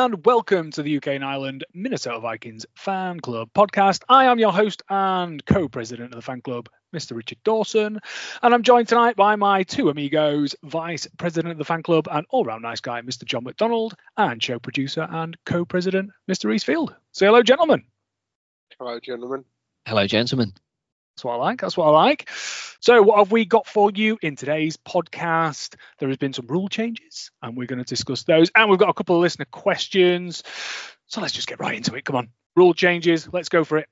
and welcome to the UK and Ireland Minnesota Vikings Fan Club podcast. I am your host and co-president of the fan club, Mr. Richard Dawson, and I'm joined tonight by my two amigos, vice president of the fan club and all-round nice guy, Mr. John McDonald, and show producer and co-president, Mr. Reese Field. Say hello, gentlemen. Hello, gentlemen. Hello, gentlemen. That's what I like. That's what I like. So what have we got for you in today's podcast? There has been some rule changes and we're going to discuss those. And we've got a couple of listener questions. So let's just get right into it. Come on. Rule changes. Let's go for it.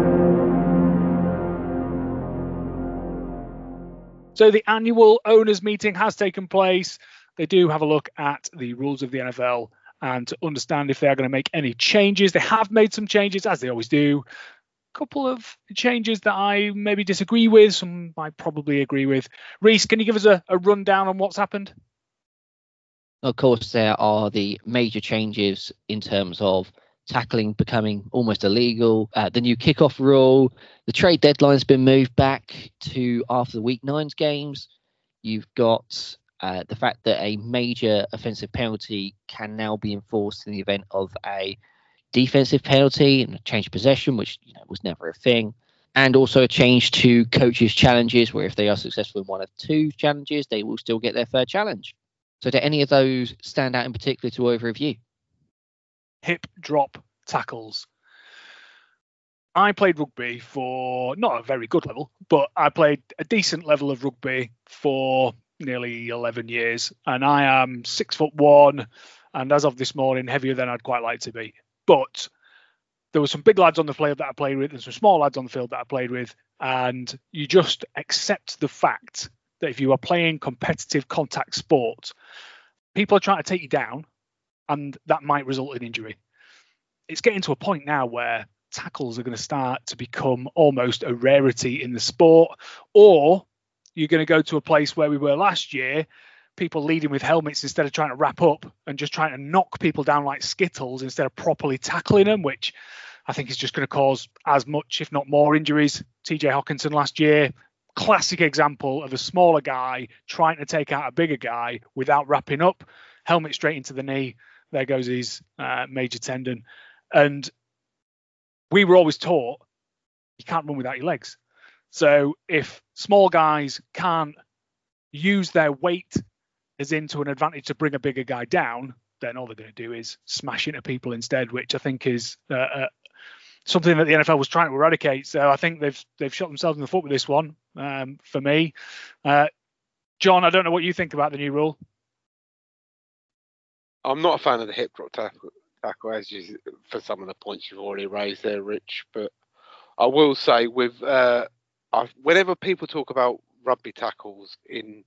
So the annual owners meeting has taken place. They do have a look at the rules of the NFL and to understand if they are going to make any changes. They have made some changes, as they always do. Couple of changes that I maybe disagree with, some I probably agree with. Reese, can you give us a rundown on what's happened? Of course, there are the major changes in terms of tackling becoming almost illegal, the new kickoff rule, the trade deadline's been moved back to after the Week 9's games. You've got the fact that a major offensive penalty can now be enforced in the event of a defensive penalty and a change of possession, which was never a thing, and also a change to coaches' challenges, where if they are successful in one of two challenges, they will still get their third challenge. So, do any of those stand out in particular to either of you? Hip drop tackles. I played rugby for not a very good level, but I played a decent level of rugby for nearly 11 years, and I am 6'1", and as of this morning, heavier than I'd quite like to be. But there were some big lads on the field that I played with and some small lads on the field that I played with. And you just accept the fact that if you are playing competitive contact sport, people are trying to take you down and that might result in injury. It's getting to a point now where tackles are going to start to become almost a rarity in the sport, or you're going to go to a place where we were last year, people leading with helmets instead of trying to wrap up and just trying to knock people down like skittles instead of properly tackling them, which I think is just going to cause as much, if not more, injuries. TJ Hockenson last year, classic example of a smaller guy trying to take out a bigger guy without wrapping up, helmet straight into the knee. There goes his major tendon. And we were always taught you can't run without your legs. So if small guys can't use their weight as into an advantage to bring a bigger guy down, then all they're going to do is smash into people instead, which I think is something that the NFL was trying to eradicate. So I think they've shot themselves in the foot with this one. For me, John, I don't know what you think about the new rule. I'm not a fan of the hip drop tackle as you, for some of the points you've already raised there, Rich. But I will say, with whenever people talk about rugby tackles in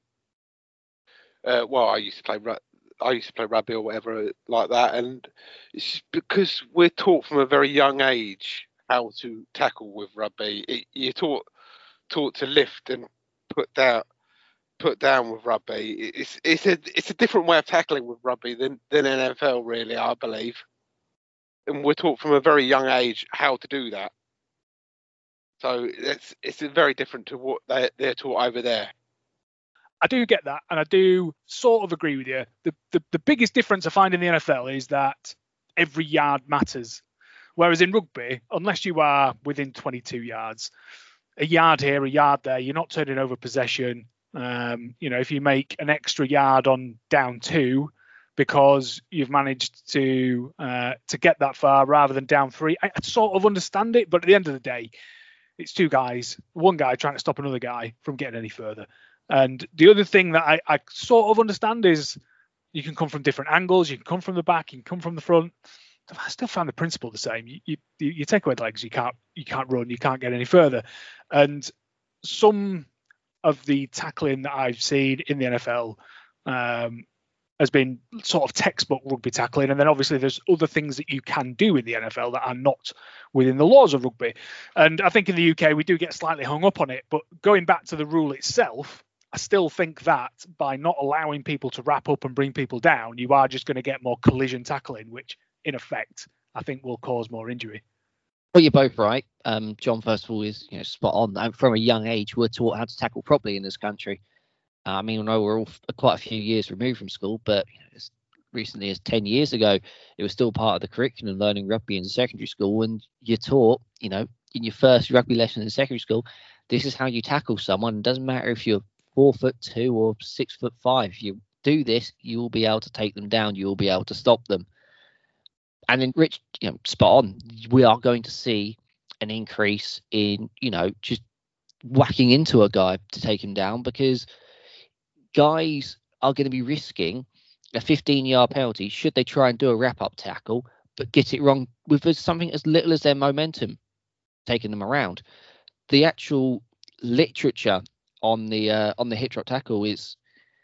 I used to play rugby or whatever like that, and it's because we're taught from a very young age how to tackle with rugby. You're taught to lift and put down with rugby. It's a different way of tackling with rugby than NFL, really, I believe. And we're taught from a very young age how to do that. So it's very different to what they're taught over there. I do get that, and I do sort of agree with you. The biggest difference I find in the NFL is that every yard matters. Whereas in rugby, unless you are within 22 yards, a yard here, a yard there, you're not turning over possession. If you make an extra yard on down 2 because you've managed to get that far rather than down 3, I sort of understand it. But at the end of the day, it's two guys, one guy trying to stop another guy from getting any further. And the other thing that I sort of understand is you can come from different angles, you can come from the back, you can come from the front. I still find the principle the same. You take away the legs, you can't run, you can't get any further. And some of the tackling that I've seen in the NFL has been sort of textbook rugby tackling. And then obviously there's other things that you can do in the NFL that are not within the laws of rugby. And I think in the UK, we do get slightly hung up on it. But going back to the rule itself, I still think that by not allowing people to wrap up and bring people down, you are just going to get more collision tackling, which in effect, I think will cause more injury. Well, you're both right. John, first of all, is spot on. From a young age, we're taught how to tackle properly in this country. I know we're all quite a few years removed from school, but recently as 10 years ago, it was still part of the curriculum, learning rugby in secondary school, and you're taught, in your first rugby lesson in secondary school, this is how you tackle someone. It doesn't matter if you're 4'2" or 6'5". If you do this, you will be able to take them down. You will be able to stop them. And then Rich, spot on. We are going to see an increase in, just whacking into a guy to take him down, because guys are going to be risking a 15-yard penalty should they try and do a wrap-up tackle, but get it wrong with something as little as their momentum taking them around. The actual literature on the hip drop tackle is,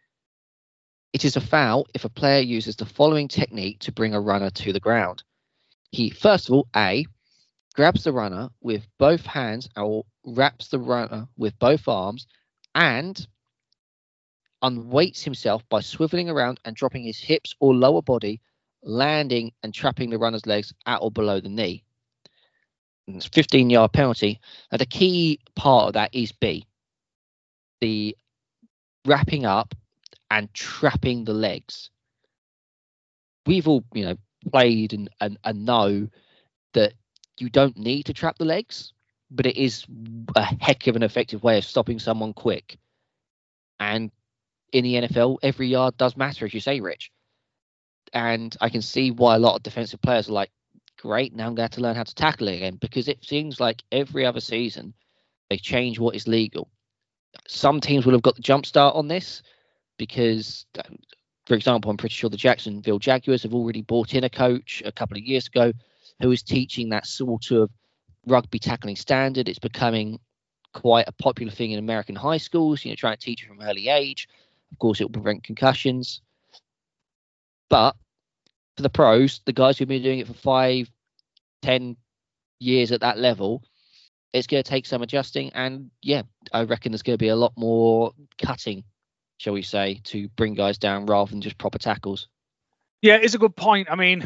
it is a foul if a player uses the following technique to bring a runner to the ground. He, first of all, A, grabs the runner with both hands or wraps the runner with both arms and unweights himself by swiveling around and dropping his hips or lower body, landing and trapping the runner's legs at or below the knee. And it's a 15-yard penalty. Now, the key part of that is B, the wrapping up and trapping the legs. We've all, played and know that you don't need to trap the legs, but it is a heck of an effective way of stopping someone quick. And in the NFL, every yard does matter, as you say, Rich. And I can see why a lot of defensive players are like, great, now I'm going to have to learn how to tackle it again, because it seems like every other season they change what is legal. Some teams will have got the jump start on this because, for example, I'm pretty sure the Jacksonville Jaguars have already brought in a coach a couple of years ago who is teaching that sort of rugby tackling standard. It's becoming quite a popular thing in American high schools, trying to teach it from early age. Of course, it will prevent concussions. But for the pros, the guys who've been doing it for 5, 10 years at that level, it's going to take some adjusting. And yeah, I reckon there's going to be a lot more cutting, shall we say, to bring guys down rather than just proper tackles. Yeah, it's a good point. I mean,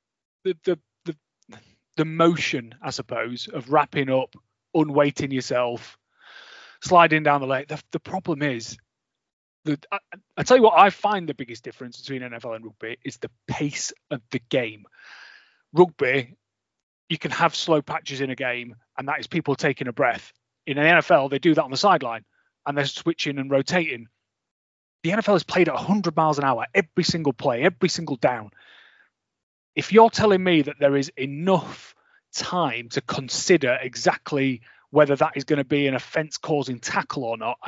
the motion, I suppose, of wrapping up, unweighting yourself, sliding down the leg. The problem is that I tell you what, I find the biggest difference between NFL and rugby is the pace of the game. Rugby, you can have slow patches in a game, and that is people taking a breath. In an NFL, they do that on the sideline, and they're switching and rotating. The NFL is played at 100 miles an hour every single play, every single down. If you're telling me that there is enough time to consider exactly whether that is going to be an offence-causing tackle or not, I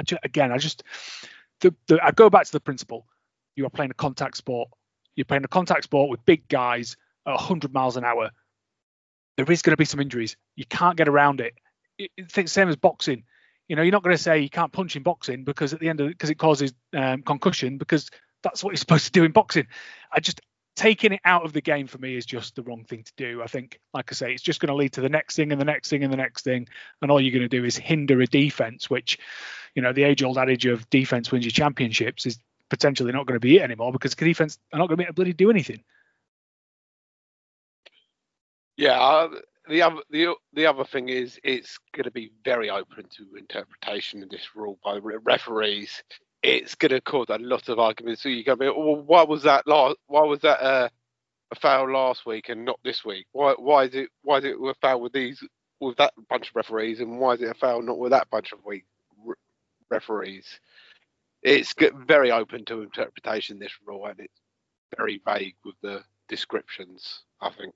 go back to the principle. You are playing a contact sport. You're playing a contact sport with big guys at 100 miles an hour. There is going to be some injuries. You can't get around it. It's the same as boxing. You're not going to say you can't punch in boxing because at the end of it, because it causes concussion, because that's what you're supposed to do in boxing. Taking it out of the game for me is just the wrong thing to do. I think, like I say, it's just going to lead to the next thing and the next thing and the next thing. And all you're going to do is hinder a defense, which, the age-old adage of defense wins your championships is potentially not going to be it anymore, because the defense are not going to be able to bloody do anything. Yeah, the other thing is it's going to be very open to interpretation in this rule by referees. It's going to cause a lot of arguments. So you're going to be, well, why was that a foul last week and not this week? Why is it a foul with that bunch of referees, and why is it a foul not with that bunch of referees? It's very open to interpretation, this rule, and it's very vague with the descriptions, I think.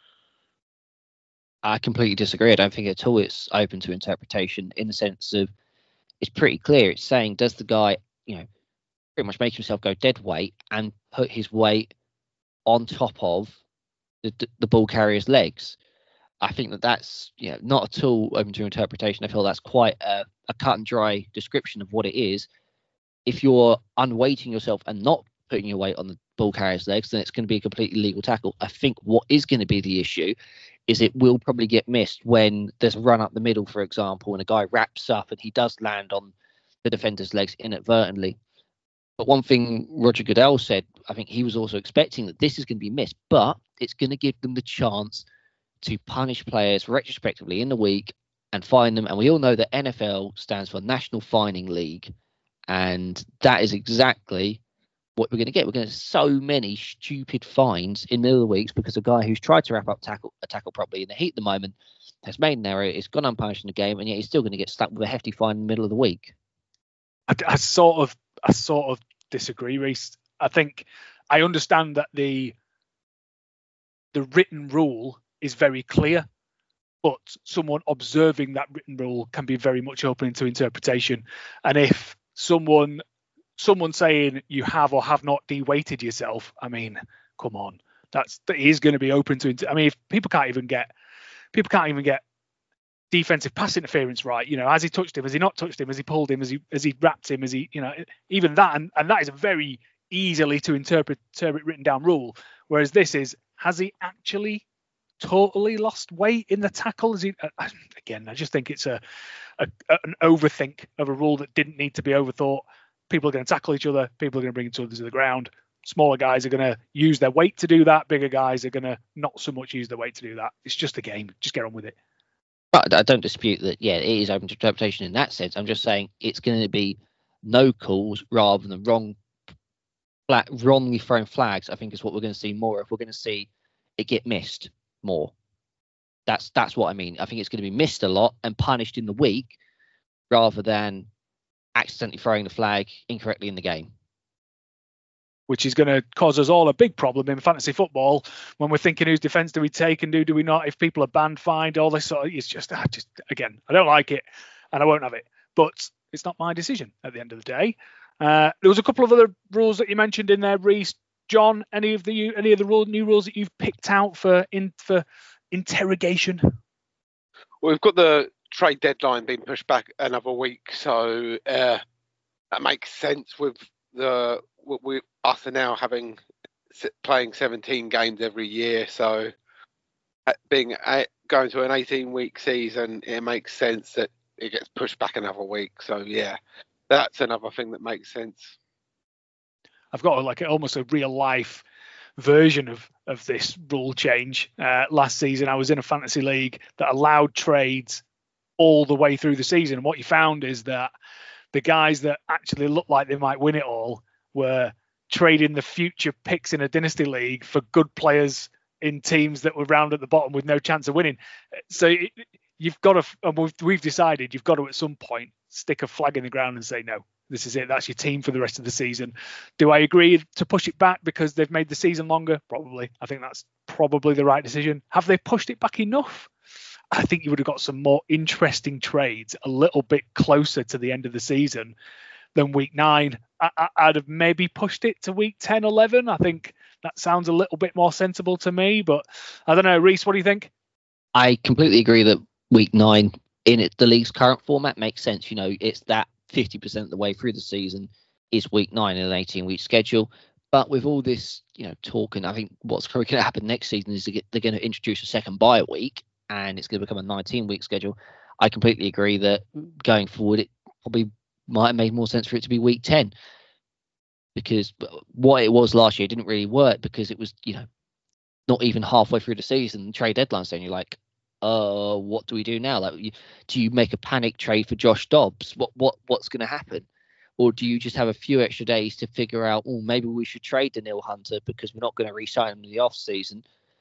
I completely disagree. I don't think at all it's open to interpretation, in the sense of it's pretty clear. It's saying, does the guy, pretty much make himself go dead weight and put his weight on top of the ball carrier's legs? I think that's not at all open to interpretation. I feel that's quite a cut and dry description of what it is. If you're unweighting yourself and not putting your weight on the ball carrier's legs, then it's going to be a completely legal tackle. I think what is going to be the issue is it will probably get missed when there's a run up the middle, for example, and a guy wraps up and he does land on the defender's legs inadvertently. But one thing Roger Goodell said, I think he was also expecting that this is going to be missed, but it's going to give them the chance to punish players retrospectively in the week and fine them. And we all know that NFL stands for National Fining League. And that is exactly what we're going to get. We're going to have so many stupid fines in the middle of the weeks because a guy who's tried to wrap up a tackle properly in the heat at the moment has made an error, it's gone unpunished in the game, and yet he's still going to get stuck with a hefty fine in the middle of the week. I sort of disagree, Reese. I think I understand that the written rule is very clear, but someone observing that written rule can be very much open to interpretation. And if someone saying you have or have not de-weighted yourself, I mean, come on, that is going to be open to. I mean, if people can't even get defensive pass interference right, has he touched him, has he not touched him, has he pulled him, has he wrapped him, has he, even that, and that is a very easily to interpret written down rule. Whereas this is, has he actually totally lost weight in the tackle? Is he, again, I just think it's an overthink of a rule that didn't need to be overthought. People are going to tackle each other. People are going to bring each other to the ground. Smaller guys are going to use their weight to do that. Bigger guys are going to not so much use their weight to do that. It's just a game. Just get on with it. But I don't dispute that. Yeah, it is open to interpretation in that sense. I'm just saying it's going to be no calls rather than wrongly thrown flags. I think is what we're going to see more of. We're going to see it get missed more. That's what I mean. I think it's going to be missed a lot and punished in the week rather than accidentally throwing the flag incorrectly in the game. Which is going to cause us all a big problem in fantasy football when we're thinking whose defence do we take and do we not, if people are banned, fined, all this sort of, it's just again, I don't like it and I won't have it, but it's not my decision at the end of the day. There was a couple of other rules that you mentioned in there, Reese. John, any of the new rules that you've picked out for interrogation? Well, we've got the trade deadline being pushed back another week, so that makes sense with us are now playing 17 games every year, so going to an 18-week season, it makes sense that it gets pushed back another week. So yeah, that's another thing that makes sense. I've got almost a real life version of this rule change. Last season, I was in a fantasy league that allowed trades all the way through the season. And what you found is that the guys that actually looked like they might win it all were trading the future picks in a dynasty league for good players in teams that were round at the bottom with no chance of winning. So you've got to, and we've decided you've got to at some point stick a flag in the ground and say, no, this is it. That's your team for the rest of the season. Do I agree to push it back because they've made the season longer? Probably. I think that's probably the right decision. Have they pushed it back enough? I think you would have got some more interesting trades a little bit closer to the end of the season than week 9. I'd have maybe pushed it to week 10, 11. I think that sounds a little bit more sensible to me, but I don't know. Reese, what do you think? I completely agree that week 9 in the league's current format makes sense. It's that 50% of the way through the season is week 9 in an 18-week schedule. But with all this, talk, and I think what's probably going to happen next season is they're going to introduce a second bye week, and it's going to become a 19-week schedule. I completely agree that going forward, it probably might have made more sense for it to be week 10, because what it was last year didn't really work because it was, not even halfway through the season, trade deadline saying you're like, what do we do now? Do you make a panic trade for Josh Dobbs? What's going to happen? Or do you just have a few extra days to figure out, maybe we should trade Danielle Hunter because we're not going to re-sign him in the off season?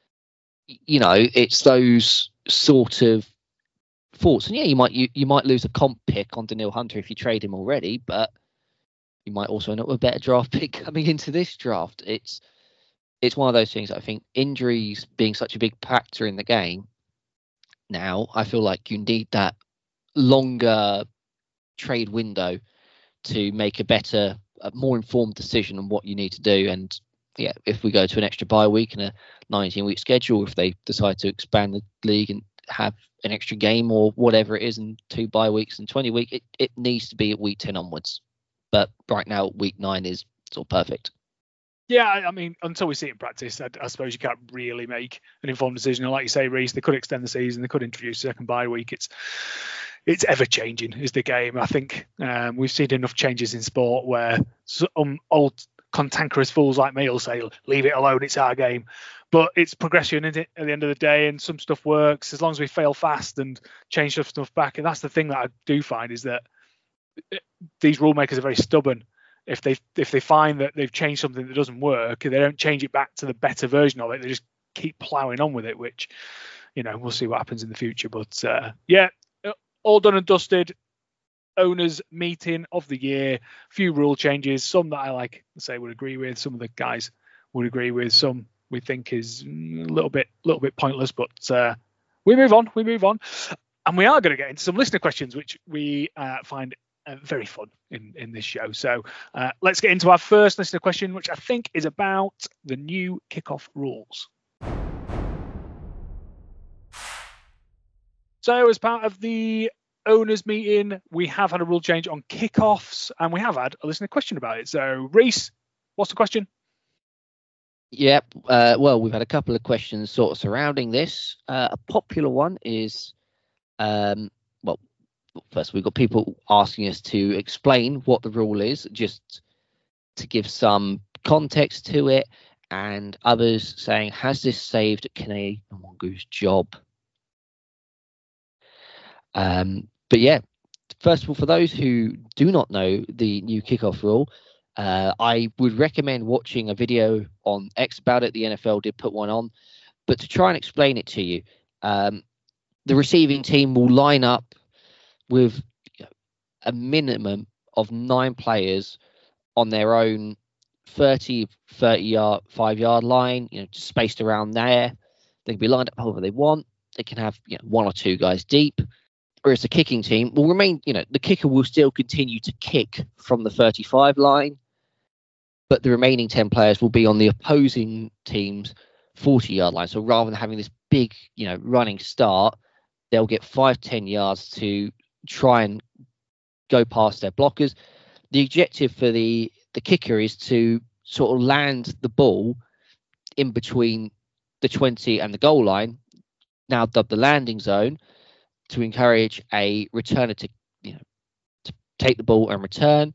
It's those sort of thoughts. And yeah, you might lose a comp pick on Danielle Hunter if you trade him already, but you might also end up with a better draft pick coming into this draft. It's one of those things. I think injuries being such a big factor in the game now, I feel like you need that longer trade window to make a more informed decision on what you need to do. And yeah, if we go to an extra bye week and a 19-week schedule, if they decide to expand the league and have an extra game or whatever it is, and 2 bye weeks and 20 week, it needs to be at week 10 onwards. But right now, week 9 is sort of perfect. Yeah, I mean, until we see it in practice, I suppose you can't really make an informed decision. And like you say, Reese, they could extend the season, they could introduce a second bye week. It's ever changing, is the game. I think we've seen enough changes in sport where some old cantankerous fools like me will say, leave it alone, it's our game. But it's progression, isn't it, at the end of the day, and some stuff works as long as we fail fast and change stuff back. And that's the thing that I do find is that these rule makers are very stubborn. if they find that they've changed something that doesn't work, they don't change it back to the better version of it. They just keep ploughing on with it, which, we'll see what happens in the future. But yeah, all done and dusted. Owners meeting of the year, few rule changes, some that I would agree with, some of the guys would agree with, some we think is a little bit pointless, but we move on, and we are going to get into some listener questions, which we find very fun in this show. So let's get into our first listener question, which I think is about the new kickoff rules. So as part of the owners meeting, we have had a rule change on kickoffs, and we have had a listener question about it. So Reese, what's the question? Yep. Well, we've had a couple of questions sort of surrounding this. A popular one is, first we've got people asking us to explain what the rule is, just to give some context to it, and others saying, has this saved Kene Nwangwu's job? But yeah, first of all, for those who do not know the new kickoff rule, I would recommend watching a video on X about it. The NFL did put one on, but to try and explain it to you, the receiving team will line up with a minimum of 9 players on their own 5-yard line, spaced around there. They can be lined up however they want. They can have 1 or 2 guys deep. Whereas the kicking team will remain, the kicker will still continue to kick from the 35 line, but the remaining 10 players will be on the opposing team's 40-yard line. So rather than having this big, running start, they'll get 5-10 yards to try and go past their blockers. The objective for the kicker is to sort of land the ball in between the 20 and the goal line, now dubbed the landing zone, to encourage a returner to take the ball and return.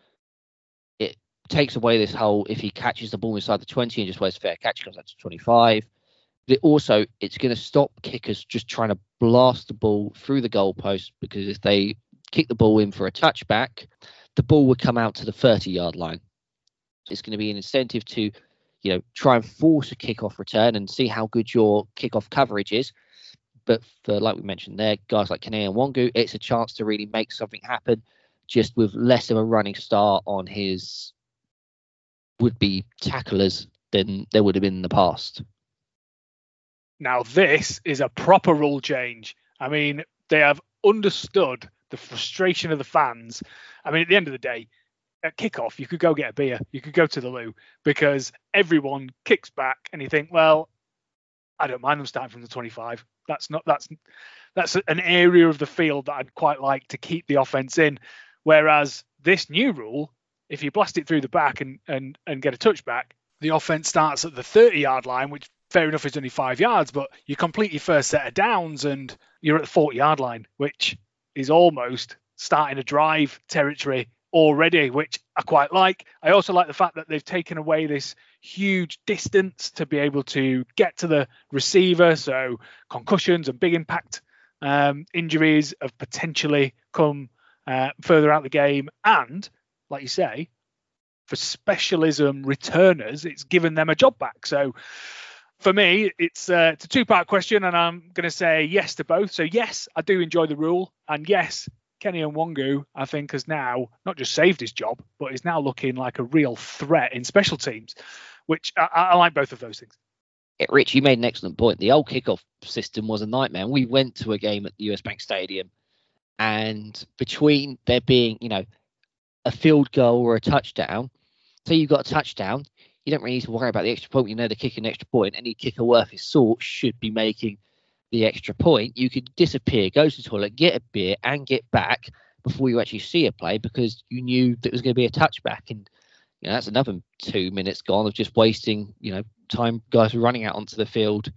It takes away this whole, if he catches the ball inside the 20 and just waits fair catch, comes out to 25. But it's going to stop kickers just trying to blast the ball through the goalpost, because if they kick the ball in for a touchback, the ball would come out to the 30-yard line. It's going to be an incentive to, try and force a kickoff return and see how good your kickoff coverage is. But for, like we mentioned there, guys like Kene Nwangwu, it's a chance to really make something happen, just with less of a running start on his would-be tacklers than there would have been in the past. Now, this is a proper rule change. I mean, they have understood the frustration of the fans. I mean, at the end of the day, at kickoff, you could go get a beer. You could go to the loo, because everyone kicks back and you think, well, I don't mind them starting from the 25. That's an area of the field that I'd quite like to keep the offense in. Whereas this new rule, if you blast it through the back and get a touchback, the offense starts at the 30-yard line, which fair enough is only 5 yards, but you complete your first set of downs and you're at the 40-yard line, which is almost starting a drive territory already, which I quite like. I also like the fact that they've taken away this huge distance to be able to get to the receiver. So concussions and big impact injuries have potentially come further out the game. And like you say, for specialism returners, it's given them a job back. So for me, it's a 2-part question, and I'm going to say yes to both. So yes, I do enjoy the rule, and yes, Kene Nwangwu, I think, has now not just saved his job, but is now looking like a real threat in special teams, which I like both of those things. Yeah, Rich, you made an excellent point. The old kickoff system was a nightmare. We went to a game at the US Bank Stadium, and between there being, a field goal or a touchdown, so you've got a touchdown, you don't really need to worry about the extra point. They're kicking an extra point. Any kicker worth his salt should be making the extra point. You could disappear, go to the toilet, get a beer, and get back before you actually see a play, because you knew that it was going to be a touchback. And that's another 2 minutes gone of just wasting time. Guys were running out onto the field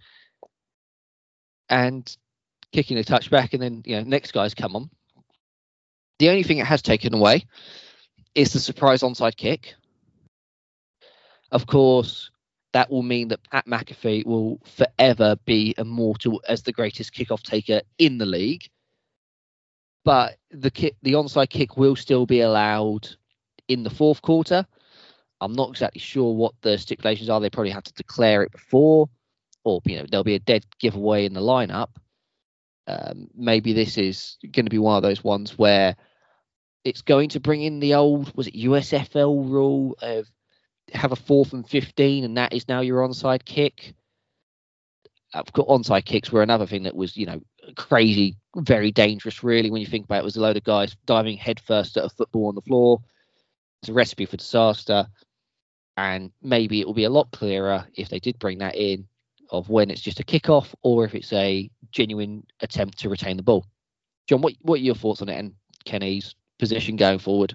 and kicking a touchback, and then next guys come on. The only thing it has taken away is the surprise onside kick. Of course, that will mean that Pat McAfee will forever be immortal as the greatest kickoff taker in the league. But the onside kick will still be allowed in the fourth quarter. I'm not exactly sure what the stipulations are. They probably have to declare it before, or there'll be a dead giveaway in the lineup. Maybe this is going to be one of those ones where it's going to bring in the old, was it USFL rule of have a 4th and 15, and that is now your onside kick. Of course, onside kicks were another thing that was, crazy, very dangerous, really, when you think about it. It was a load of guys diving headfirst at a football on the floor. It's a recipe for disaster. And maybe it will be a lot clearer if they did bring that in, of when it's just a kickoff or if it's a genuine attempt to retain the ball. John, what are your thoughts on it and Kenny's position going forward?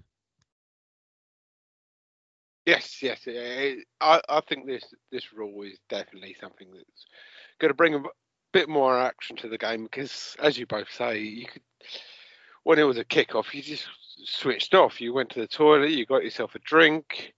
Yes. I think this rule is definitely something that's going to bring a bit more action to the game, because, as you both say, you could, when it was a kickoff, you just switched off. You went to the toilet, you got yourself a drink.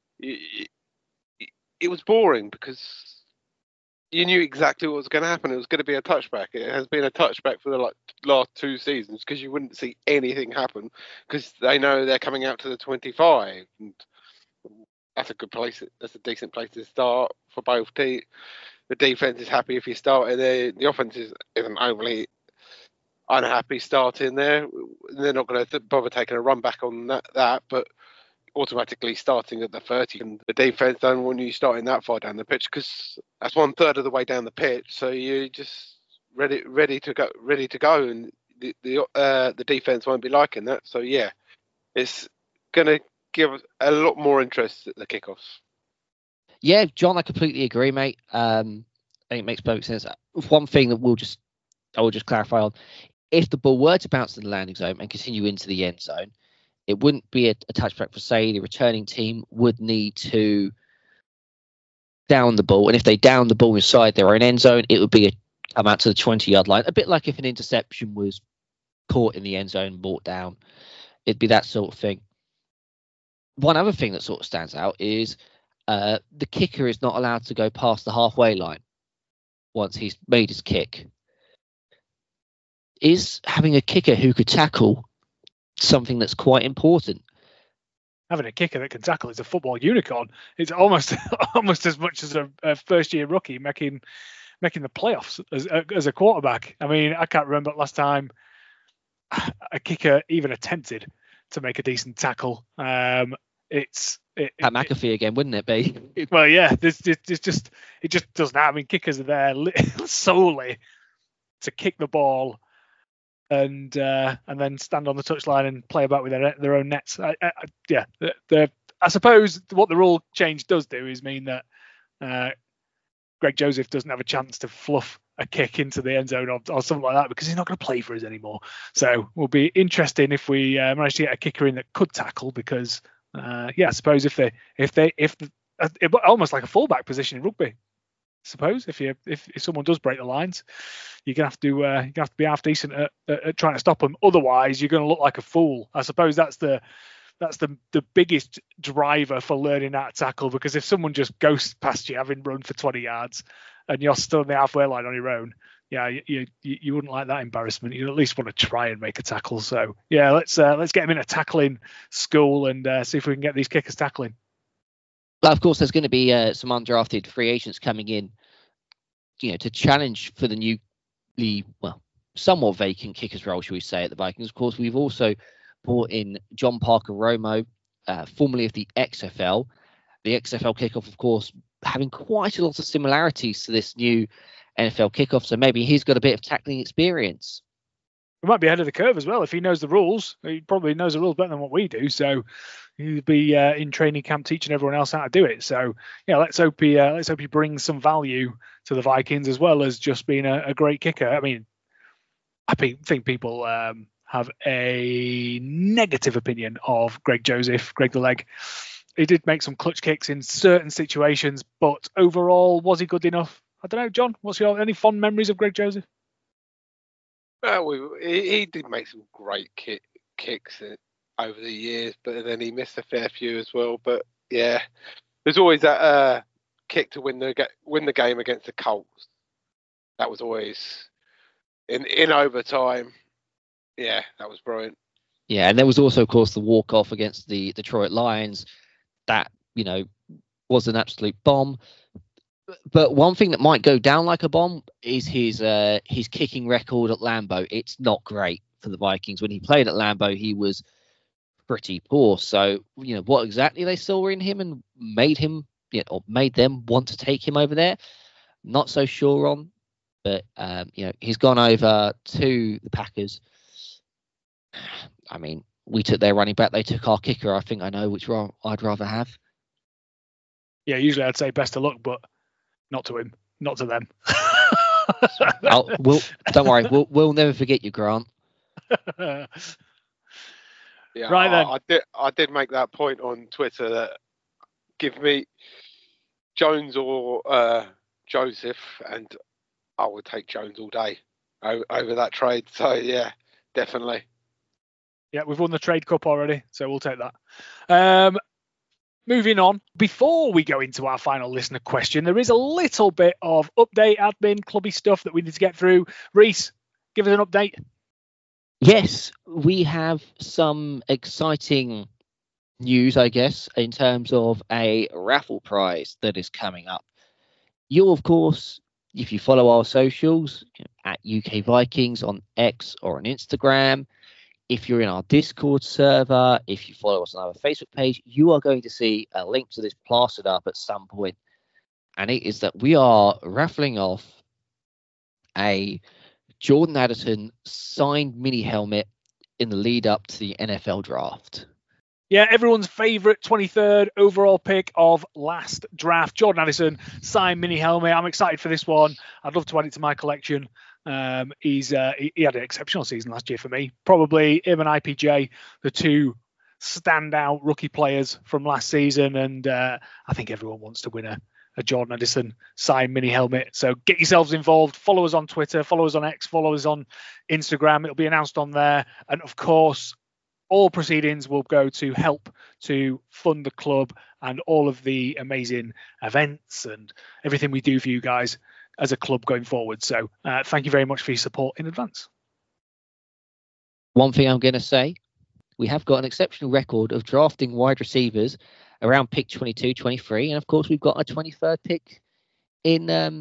It was boring because you knew exactly what was going to happen. It was going to be a touchback. It has been a touchback for the last 2 seasons, because you wouldn't see anything happen because they know they're coming out to the 25. And that's a good place. That's a decent place to start for both teams. The defense is happy if you start in there. The offense isn't overly unhappy starting there. They're not going to bother taking a run back on that, but automatically starting at the 30, and the defense don't want you starting that far down the pitch, because that's 1/3 of the way down the pitch. So you're just ready to go, and the defense won't be liking that. So yeah, it's gonna give us a lot more interest at the kickoffs. Yeah, John, I completely agree, mate. I think it makes perfect sense. One thing that I will just clarify on: if the ball were to bounce in the landing zone and continue into the end zone, it wouldn't be a touchback for say. The returning team would need to down the ball, and if they down the ball inside their own end zone, it would be come out to the 20-yard line. A bit like if an interception was caught in the end zone and brought down. It'd be that sort of thing. One other thing that sort of stands out is the kicker is not allowed to go past the halfway line once he's made his kick. Is having a kicker who could tackle something that's quite important? Having a kicker that can tackle is a football unicorn. It's almost as much as a first-year rookie making the playoffs as a quarterback. I mean, I can't remember last time a kicker even attempted to make a decent tackle. Pat McAfee again, wouldn't it be? Well, yeah. It just doesn't happen. I mean, kickers are there solely to kick the ball and then stand on the touchline and play about with their own nets. I suppose what the rule change does do is mean that Greg Joseph doesn't have a chance to fluff a kick into the end zone or something like that, because he's not going to play for us anymore. So it will be interesting if we manage to get a kicker in that could tackle, because I suppose if almost like a fullback position in rugby. I suppose if someone does break the lines, you're gonna have to be half decent at trying to stop them. Otherwise, you're going to look like a fool. I suppose that's the biggest driver for learning how to tackle, because if someone just ghosts past you having run for 20 yards and you're still on the halfway line on your own, you wouldn't like that embarrassment. You'd at least want to try and make a tackle. So yeah, let's get him in a tackling school and see if we can get these kickers tackling. Well, of course, there's going to be some undrafted free agents coming in, to challenge for the newly, somewhat vacant kickers role, shall we say, at the Vikings. Of course, we've also brought in John Parker Romo, formerly of the XFL. The XFL kickoff, of course, having quite a lot of similarities to this new NFL kickoff, so maybe he's got a bit of tackling experience. We might be ahead of the curve as well if he knows the rules. He probably knows the rules better than what we do, so he'll be in training camp teaching everyone else how to do it. So yeah, let's hope he brings some value to the Vikings, as well as just being a great kicker. I mean, I think people have a negative opinion of Greg Joseph, Greg the Leg. He did make some clutch kicks in certain situations, but overall, was he good enough? I don't know, John. What's any fond memories of Greg Joseph? Well, he did make some great kicks over the years, but then he missed a fair few as well. But yeah, there's always that kick to win the game against the Colts. That was always in overtime. Yeah, that was brilliant. Yeah, and there was also, of course, the walk-off against the Detroit Lions. That, was an absolute bomb. But one thing that might go down like a bomb is his kicking record at Lambeau. It's not great for the Vikings. When he played at Lambeau, he was pretty poor. So, what exactly they saw in him and made him, or made them want to take him over there, not so sure on. But, he's gone over to the Packers. I mean, we took their running back. They took our kicker. I think I know which one I'd rather have. Yeah, usually I'd say best of luck, but not to him, not to them. Don't worry. We'll never forget you, Grant. Yeah, right then. I did make that point on Twitter that give me Jones or Joseph, and I would take Jones all day over that trade. So yeah, definitely. Yeah, we've won the trade cup already, so we'll take that. Moving on, before we go into our final listener question, there is a little bit of update, admin, clubby stuff that we need to get through. Reese, give us an update. Yes, we have some exciting news, I guess, in terms of a raffle prize that is coming up. You'll, of course, if you follow our socials at UK Vikings on X or on Instagram, if you're in our Discord server, if you follow us on our Facebook page, you are going to see a link to this plastered up at some point. And it is that we are raffling off a Jordan Addison signed mini helmet in the lead up to the NFL draft. Yeah, everyone's favourite 23rd overall pick of last draft, Jordan Addison, signed mini helmet. I'm excited for this one. I'd love to add it to my collection. He had an exceptional season last year for me. Probably him and IPJ, the two standout rookie players from last season. And I think everyone wants to win a Jordan Addison signed mini helmet. So get yourselves involved. Follow us on Twitter, follow us on X, follow us on Instagram. It'll be announced on there. And of course, all proceedings will go to help to fund the club and all of the amazing events and everything we do for you guys as a club going forward. So thank you very much for your support in advance. One thing I'm going to say, we have got an exceptional record of drafting wide receivers around pick 22, 23. And of course, we've got a 23rd pick in the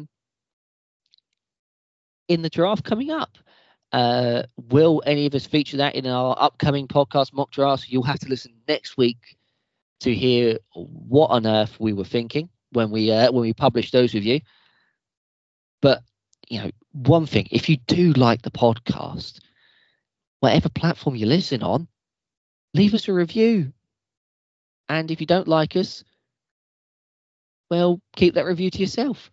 draft coming up. Will any of us feature that in our upcoming podcast mock drafts? You'll have to listen next week to hear what on earth we were thinking when we publish those with you. But one thing, if you do like the podcast, whatever platform you listen on, leave us a review. And if you don't like us, well, keep that review to yourself.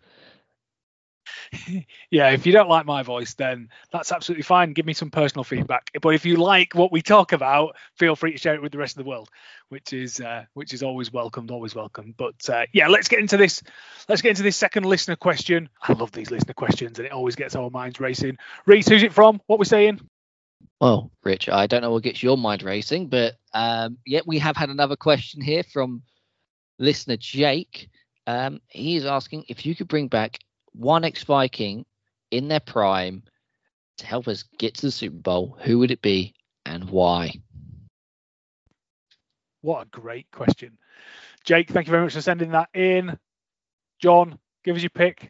Yeah, if you don't like my voice, then that's absolutely fine. Give me some personal feedback. But if you like what we talk about, feel free to share it with the rest of the world, which is always welcomed, always welcome. But yeah, let's get into this. Let's get into this second listener question. I love these listener questions, and it always gets our minds racing. Reese, who's it from? What we're saying? Well, Rich, I don't know what gets your mind racing, but yeah, we have had another question here from listener Jake. He is asking if you could bring back one ex-Viking in their prime to help us get to the Super Bowl, who would it be and why? What a great question. Jake, thank you very much for sending that in. John, give us your pick.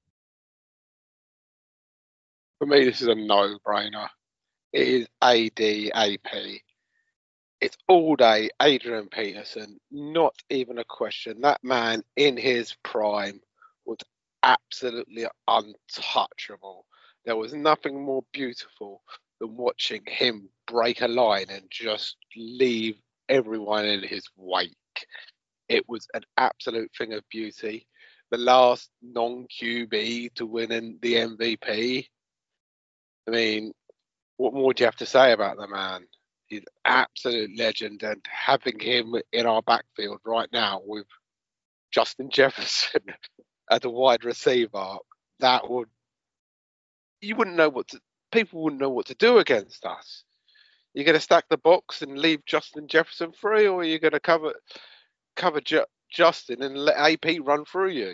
For me, this is a no-brainer. It is ADAP. It's all day Adrian Peterson. Not even a question. That man in his prime was absolutely untouchable. There was nothing more beautiful than watching him break a line and just leave everyone in his wake. It was an absolute thing of beauty. The last non-QB to win in the MVP. I mean, what more do you have to say about the man? He's an absolute legend, and having him in our backfield right now with Justin Jefferson as a wide receiver, people wouldn't know what to do against us. You're going to stack the box and leave Justin Jefferson free, or are you going to cover Justin and let AP run through you?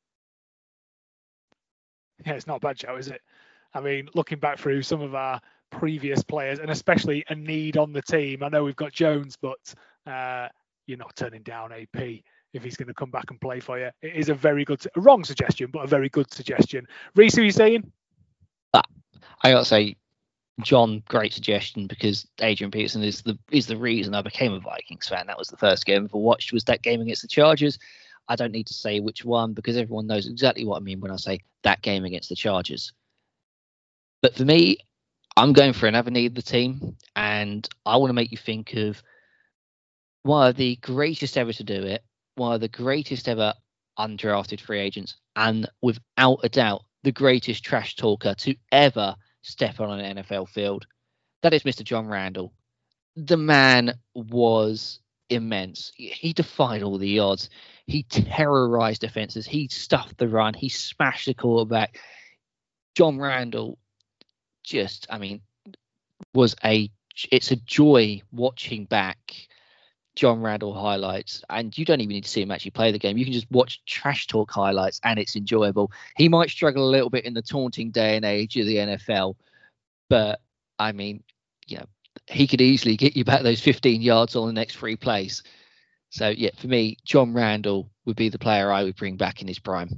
Yeah, it's not a bad show, is it? I mean, looking back through some of our previous players, and especially a need on the team. I know we've got Jones, but you're not turning down AP if he's going to come back and play for you. It is a wrong suggestion, but a very good suggestion. Reece, who are you saying? I got to say, John, great suggestion, because Adrian Peterson is the reason I became a Vikings fan. That was the first game I ever watched, was that game against the Chargers. I don't need to say which one, because everyone knows exactly what I mean when I say that game against the Chargers. But for me, I'm going for another need of the team, and I want to make you think of one of the greatest ever to do it, one of the greatest ever undrafted free agents, and without a doubt, the greatest trash talker to ever step on an NFL field. That is Mr. John Randle. The man was immense. He defied all the odds. He terrorized defenses. He stuffed the run. He smashed the quarterback. John Randle it's a joy watching back John Randle highlights, and you don't even need to see him actually play the game. You can just watch trash talk highlights, and it's enjoyable. He might struggle a little bit in the taunting day and age of the NFL, but he could easily get you back those 15 yards on the next 3 plays. So yeah, for me, John Randle would be the player I would bring back in his prime.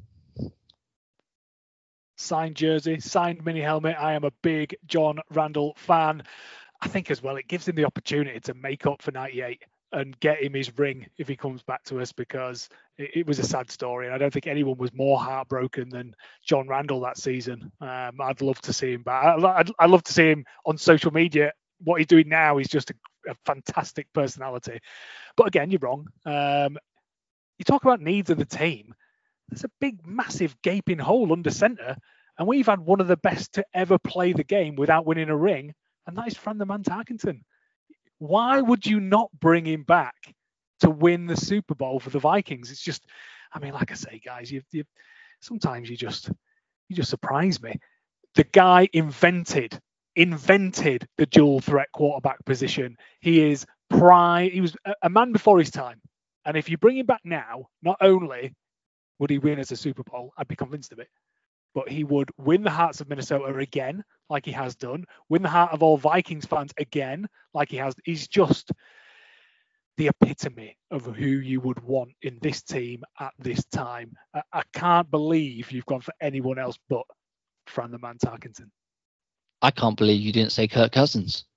Signed jersey, signed mini helmet. I am a big John Randle fan. I think as well, it gives him the opportunity to make up for 98 and get him his ring if he comes back to us, because it was a sad story. And I don't think anyone was more heartbroken than John Randle that season. I'd love to see him back. I'd love to see him on social media. What he's doing now is just a fantastic personality. But again, you're wrong. You talk about needs of the team. There's a big, massive gaping hole under centre. And we've had one of the best to ever play the game without winning a ring. And that is Fran the Man Tarkenton. Why would you not bring him back to win the Super Bowl for the Vikings? It's just, like I say, guys, you sometimes you just surprise me. The guy invented the dual threat quarterback position. He is prime. He was a man before his time. And if you bring him back now, not only would he win as a Super Bowl, I'd be convinced of it, but he would win the hearts of Minnesota again, like he has done, win the heart of all Vikings fans again, like he has. He's just the epitome of who you would want in this team at this time. I can't believe you've gone for anyone else but Fran the Man Tarkenton. I can't believe you didn't say Kirk Cousins.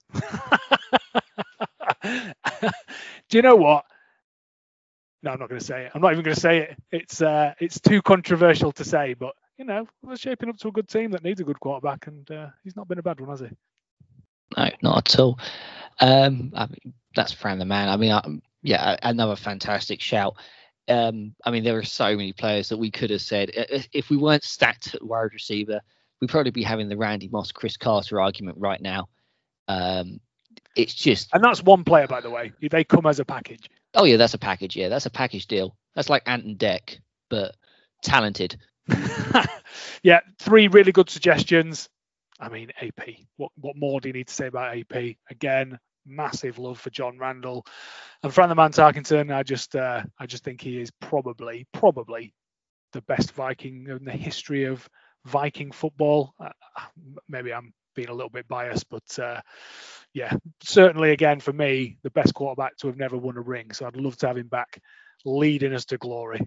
Do you know what? No, I'm not going to say it. I'm not even going to say it. It's too controversial to say, but we're shaping up to a good team that needs a good quarterback, and he's not been a bad one, has he? No, not at all. That's Fran the Man. Another fantastic shout. There are so many players that we could have said. If we weren't stacked at wide receiver, we'd probably be having the Randy Moss, Chris Carter argument right now. It's just... And that's one player, by the way. They come as a package. Oh, yeah, that's a package. Yeah, that's a package deal. That's like Ant and Dec, but talented. Yeah, 3 really good suggestions. AP. What more do you need to say about AP? Again, massive love for John Randle. And Fran the Man Tarkenton, I just think he is probably the best Viking in the history of Viking football. Maybe I'm being a little bit biased, but certainly again for me, the best quarterback to have never won a ring. So I'd love to have him back leading us to glory.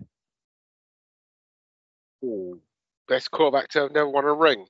Ooh, best quarterback to have never won a ring.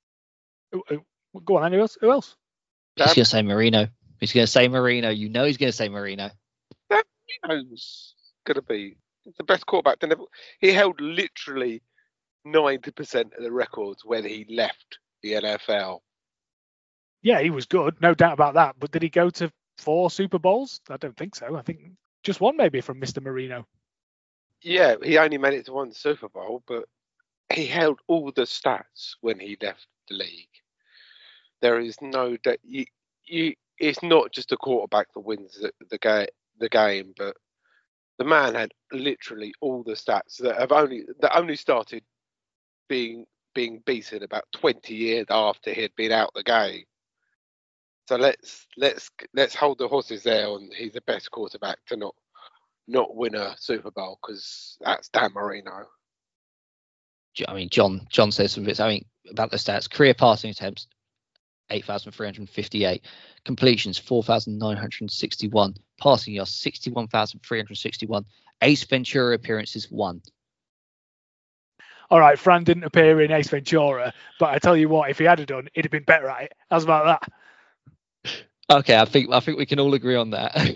Go on, anyone else? Who else? He's going to say Marino. He's going to say Marino. He's going to say Marino. Marino's going to be the best quarterback to never. He held literally 90% of the records when he left the NFL. Yeah, he was good, no doubt about that. But did he go to 4 Super Bowls? I don't think so. I think just one maybe from Mr. Marino. Yeah, he only made it to 1 Super Bowl, but he held all the stats when he left the league. There is no doubt. It's not just a quarterback that wins the game, but the man had literally all the stats that only started being beaten about 20 years after he had been out the game. So let's hold the horses there on he's the best quarterback to not win a Super Bowl, because that's Dan Marino. John says some bits. About the stats, career passing attempts 8,358. Completions, 4,961. Passing yards, 61,361. Ace Ventura appearances, 1. All right, Fran didn't appear in Ace Ventura, but I tell you what, if he had done, he'd have been better at it. How's about that? Okay, I think we can all agree on that.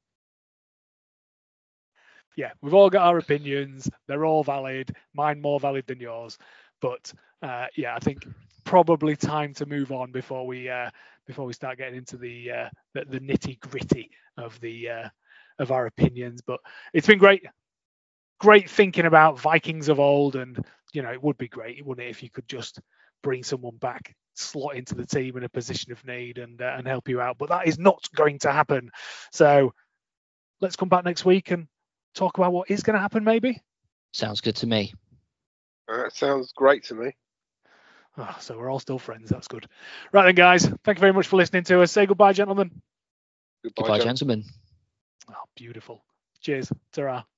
Yeah, we've all got our opinions. They're all valid. Mine more valid than yours. But yeah, I think probably time to move on before we start getting into the nitty gritty of of our opinions. But it's been great thinking about Vikings of old, and it would be great, wouldn't it, if you could just bring someone back, slot into the team in a position of need, and help you out. But that is not going to happen. So let's come back next week and talk about what is going to happen, maybe. Sounds good to me. That sounds great to me. Oh, so we're all still friends. That's good. Right then, guys. Thank you very much for listening to us. Say goodbye, gentlemen. Goodbye, gentlemen. Oh, beautiful. Cheers. Ta-ra.